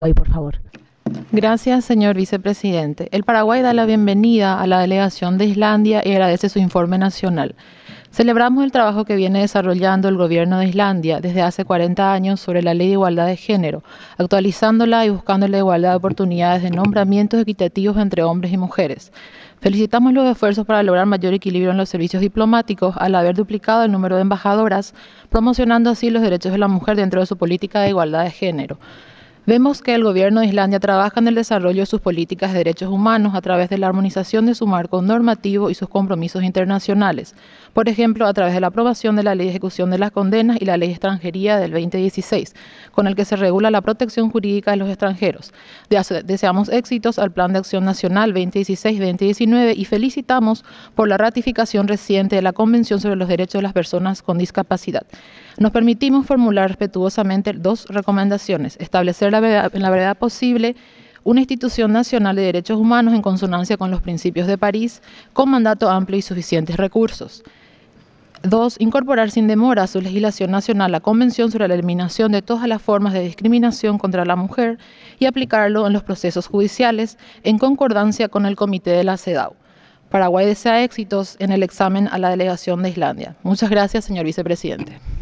Hoy, por favor. Gracias, señor vicepresidente. El Paraguay da la bienvenida a la delegación de Islandia y agradece su informe nacional. Celebramos el trabajo que viene desarrollando el gobierno de Islandia desde hace 40 años sobre la Ley de Igualdad de Género, actualizándola y buscando la igualdad de oportunidades de nombramientos equitativos entre hombres y mujeres. Felicitamos los esfuerzos para lograr mayor equilibrio en los servicios diplomáticos al haber duplicado el número de embajadoras, promocionando así los derechos de la mujer dentro de su política de igualdad de género. Vemos que el gobierno de Islandia trabaja en el desarrollo de sus políticas de derechos humanos a través de la armonización de su marco normativo y sus compromisos internacionales. Por ejemplo, a través de la aprobación de la Ley de Ejecución de las Condenas y la Ley de Extranjería del 2016, con el que se regula la protección jurídica de los extranjeros. Deseamos éxitos al Plan de Acción Nacional 2016-2019 y felicitamos por la ratificación reciente de la Convención sobre los Derechos de las Personas con Discapacidad. Nos permitimos formular respetuosamente dos recomendaciones: establecer en la brevedad posible una institución nacional de derechos humanos en consonancia con los principios de París, con mandato amplio y suficientes recursos. 2. Incorporar sin demora a su legislación nacional la Convención sobre la eliminación de todas las formas de discriminación contra la mujer y aplicarlo en los procesos judiciales en concordancia con el Comité de la CEDAW. Paraguay desea éxitos en el examen a la delegación de Islandia. Muchas gracias, señor vicepresidente.